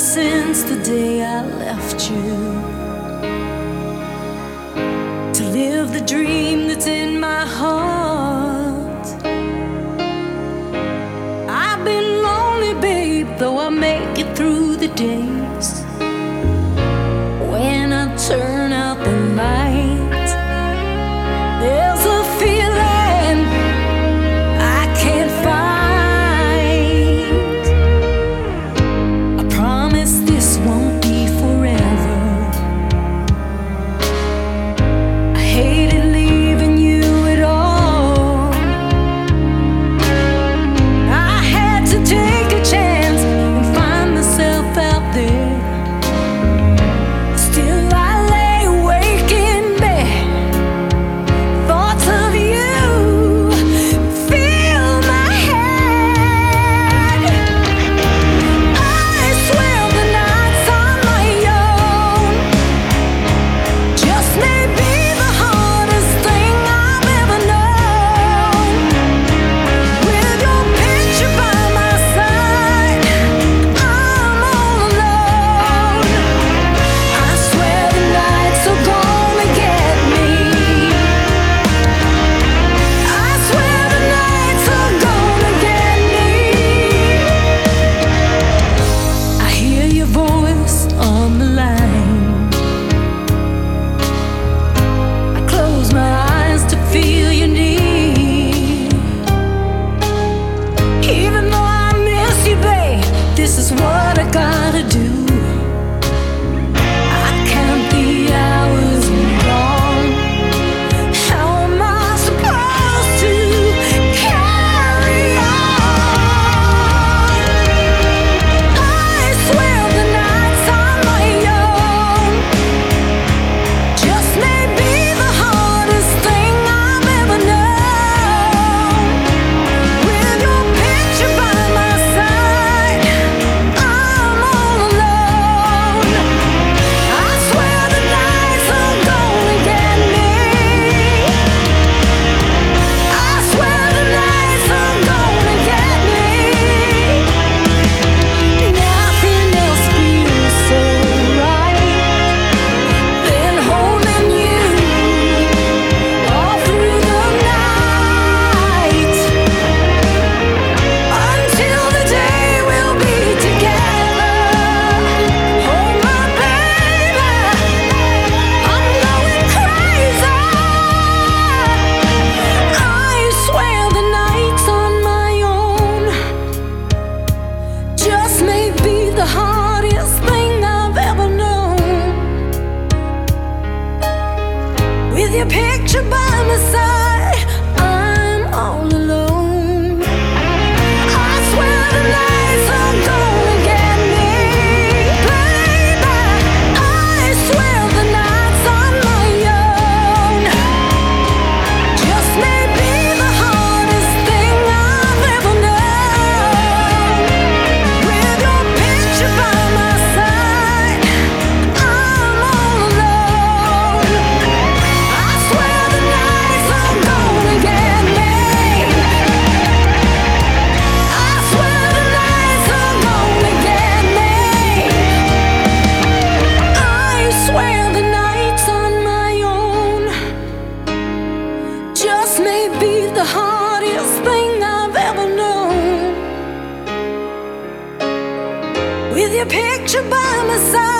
since the day I left you, to live the dream that's in my heart. I've been lonely, babe, though I make it through the days. When I turn out the light, there's a feeling I can't find. I promise this won't be forever. I hated leaving you at all. I had to take a chance and find myself out there. Still I lay awake in bed, thoughts of you fill my head. I swear the nights on my own just may be the hardest thing I've ever known. With your picture by my side, I'm all alone. I swear the nights are gonna get me. I swear the nights are gonna get me. I hear your voice on the line. I close my eyes to feel you near. Even though I miss you, babe, this is what I gotta do. I count the hours wrong. How am I supposed to carry on? I swear the nights on my own just may be the hardest thing I've ever known. With your picture by my side, I'm all alone. I swear the nights are gonna get me. I swear the nights are gonna get me. Nothing else feels so right than holding you all through the night, until the day we'll be together. Hold my baby, I'm going crazy. I swear the nights on my own just may be the hardest thing I've ever known. With your picture by my side, I'm all alone. I swear the nights are gonna get me, baby. I swear the nights on my own just may be the hardest thing I've ever known. With your picture by my side, I'm all alone. I swear the nights are gonna get me. I swear the nights are gonna get me. I swear the nights on my own just may be the hardest thing I've ever known. With your picture by my side,